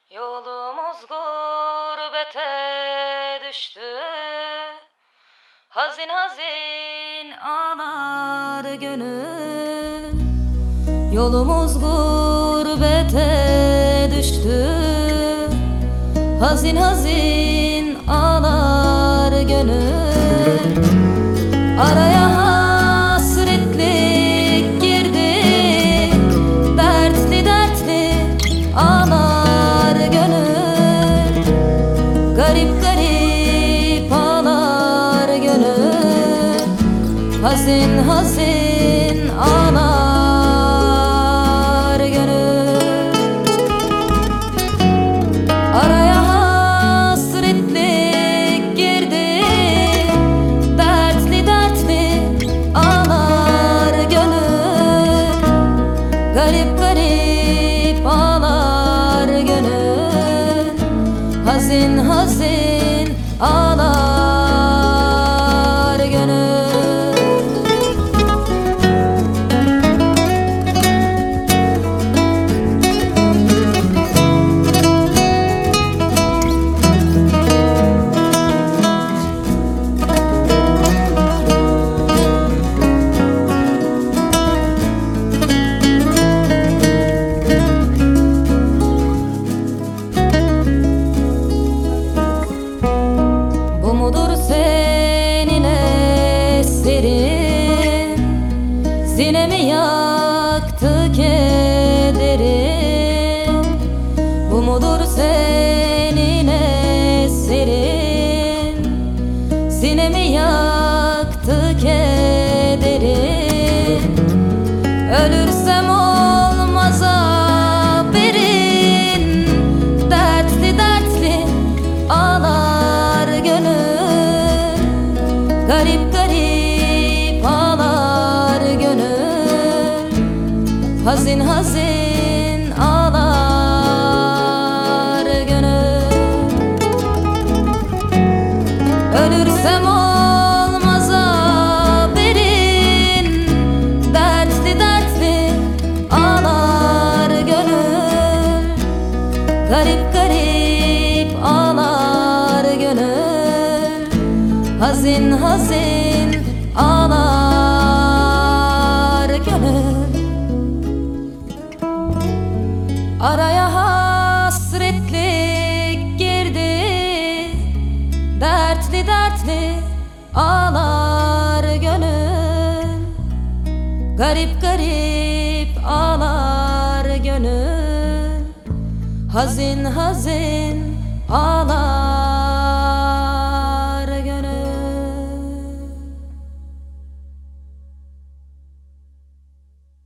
Yolumuz gurbete düştü, hazin hazin ağlar gönül. Yolumuz gurbete düştü, hazin hazin ağlar gönül. Araya hasretlik girdi, dertli dertli ağlar gönül. Garip garip ağlar gönül, hazin hazin ağlar gönül. Araya hasretlik girdi, dertli dertli ağlar gönül. Garip garip ağlar gönül, hazin hazin ağlar gönül. Bu mudur senin eserin, sinemi yaktı kederin. Bu mudur senin eserin, sinemi yaktı kederin. Ölürsem olmaz haberin, dertli dertli ağlar gönül. Garip garip ağlar gönül, hazin hazin ağlar gönül. Ölürsem olmaz haberin, dertli dertli ağlar gönül. Garip garip ağlar gönül, hazin hazin ağlar gönül. Araya hasretlik girdi, dertli dertli ağlar gönül. Garip garip ağlar gönül, hazin hazin